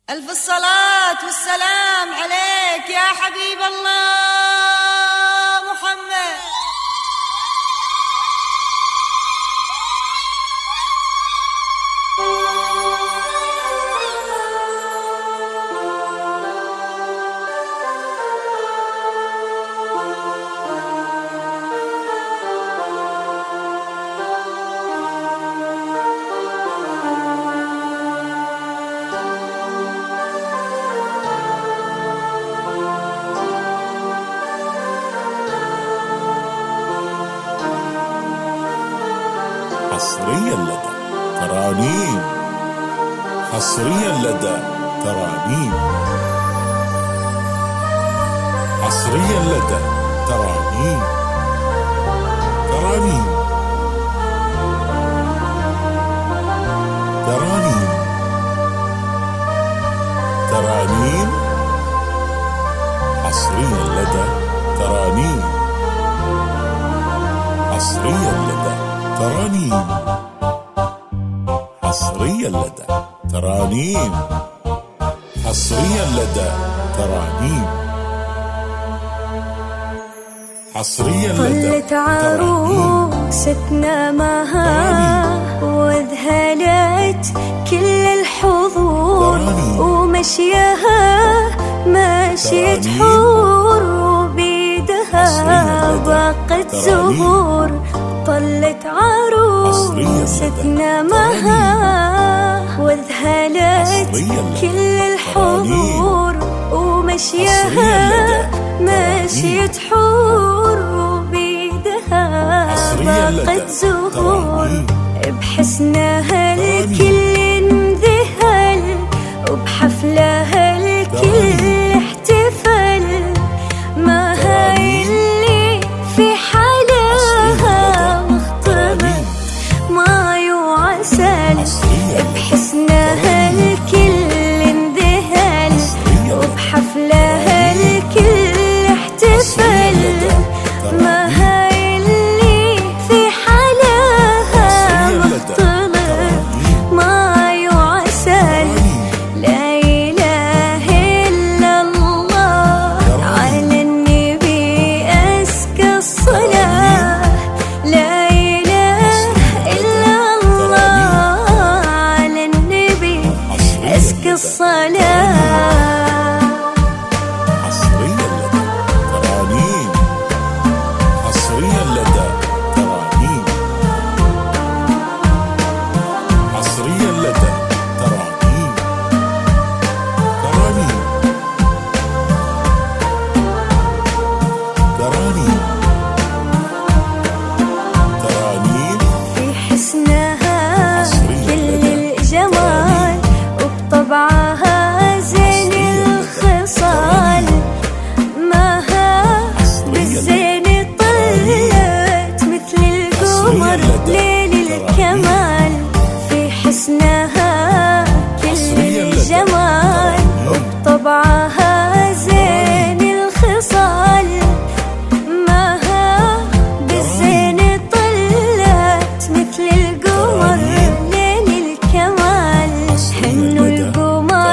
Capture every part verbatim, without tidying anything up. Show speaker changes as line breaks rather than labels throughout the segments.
ألف الصلاة والسلام عليك يا حبيب الله محمد.
حصريا لدى ترانيم حصريا لدى ترانيم حصريا لدى ترانيم ترانيم ترانيم ترانيم حصريا لدى ترانيم حصريا لدى ترانيم حصريا لدى ترانيم حصريا لدى ترانيم حصريا لدى
طلت عروستنا معها وذهلت كل الحضور ومشيها مشيت حور وبيدها باقت زهور. طلت عروستنا معها وذهلت كل الحضور ومشيها مشيت حور وبيدها باقت زهور. بحسنها الكل انذهل وبحفلها الكل احتفل. ما هاي اللي في حالها مختلط ماي وعسل. بحسنها الكل انذهل وبحفلها الكل احتفل. ما هاي اللي في حالها مختلط ماي وعسل. لا إله إلا الله على النبي أزكى الصلاة. لا إله إلا الله على النبي أزكى الصلاة.
حصريا لدى ترانيم حصريا لدى ترانيم حصريا لدى ترانيم ترانيم ترانيم ترانيم
في حسنها كل الجمال وبطبعها زين الخصال. ماها بالزين طلت مثل القمر ليل الكمال. في حسنها كل الجمال وبطبعها زين الخصال. ماها بالزين طلت مثل القمر ليل الكمال. حنوا القمر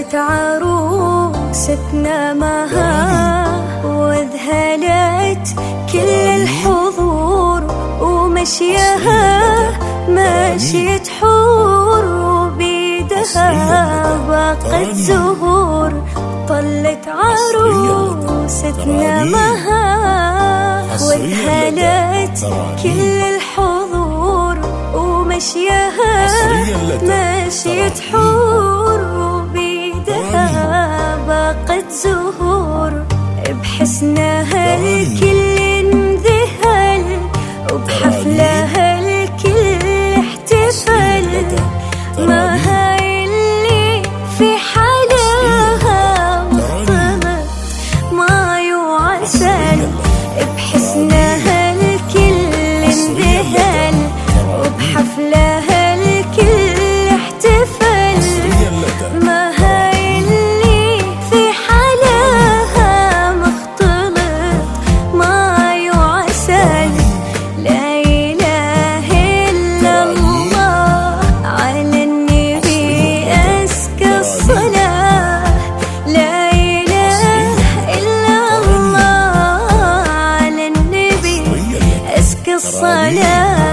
طلت عروستنا معها وذهلت كل الحضور ومشيها مشية حور وبيدها باقة زهور. طلت عروستنا معها وذهلت كل الحضور ومشيها مشية حور وبيدها باقة زهور. بحسنها الكل انذهل وبحفلها الكل احتفل. ما هاي اللي في حالها مختلط ماي وعسل. بحسنها الكل انذهل وبحفلها الكل احتفل. ما هاي اللي في حالها مختلط ماي وعسل. لا إله إلا الله على النبي أزكى الصلاة. لا إله إلا الله على النبي أزكى الصلاة.